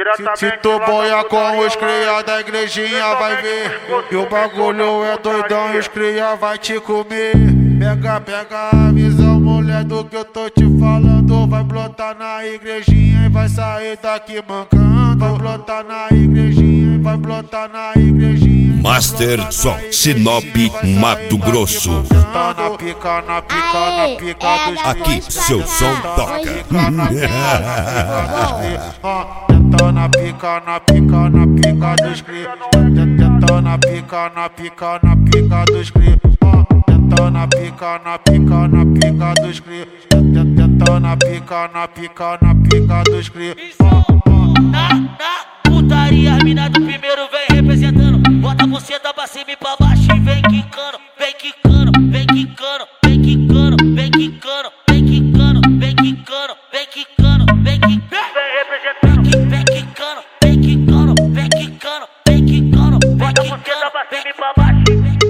Se tu boia com os cria da igrejinha vai ver. E o bagulho é doidão e os cria vai te comer. Pega a visão, mulher, do que eu tô te falando. Vai brotar na igrejinha e vai sair daqui mancando. Vai brotar na igrejinha e vai brotar na igrejinha. Master Som, Sinop, Mato Grosso. Tá na pica dos Aqui seu som toca. Tá na pica dos cria. Tá na pica dos cria. Tá na pica dos cria. Tá na pica dos cria. Na putaria, as mina do primeiro vem representando. Bota você da pra cima e pra baixo e vem quicando, vem quicando, vem quicando, vem quicando, vem quicando, vem quicando, vem quicando, vem quicando, vem quicando, vem representando, vem quicando, vem quicando, vem quicando, vem quicando, bota você da pra cima e pra baixo.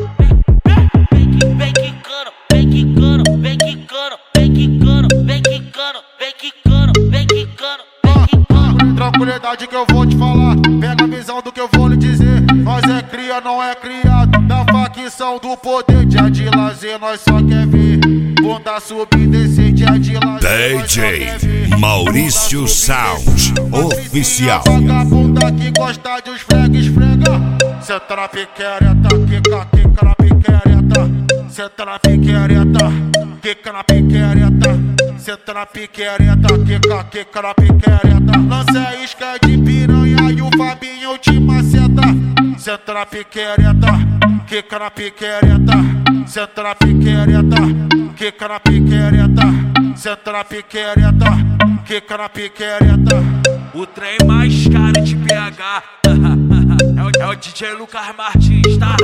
Vem quicando, vem quicando, vem quicando, vem quicando, vem quicando, vem quicando, vem quicando. Tranquilidade que eu vou te falar, pega a visão do que eu vou lhe dizer. Nós é cria, não é criado, da facção do poder. Dia de lazer, nós só quer ver bunda subir, descer, dia de lazer. DJ Maurício Sound Oficial. Vagabunda que gosta de uns esfrega. Senta na piquereta, quica na piquereta. Senta na piquereta, quica na piquereta. Senta na piquereta, quica na piquereta. Lança a isca de piranha e o Fabinho te maceta. Senta na piquereta, quica na piquereta. Senta na piquereta, quica na piquereta. Senta na piquereta, quica na piquereta. O trem mais caro de PH é o DJ Lucas Martins, tá?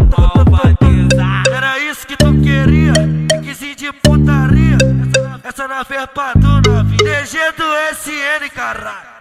Era isso que tu queria, requisito de putaria. Essa não fez pra tu novinha. DG do SN, caralho.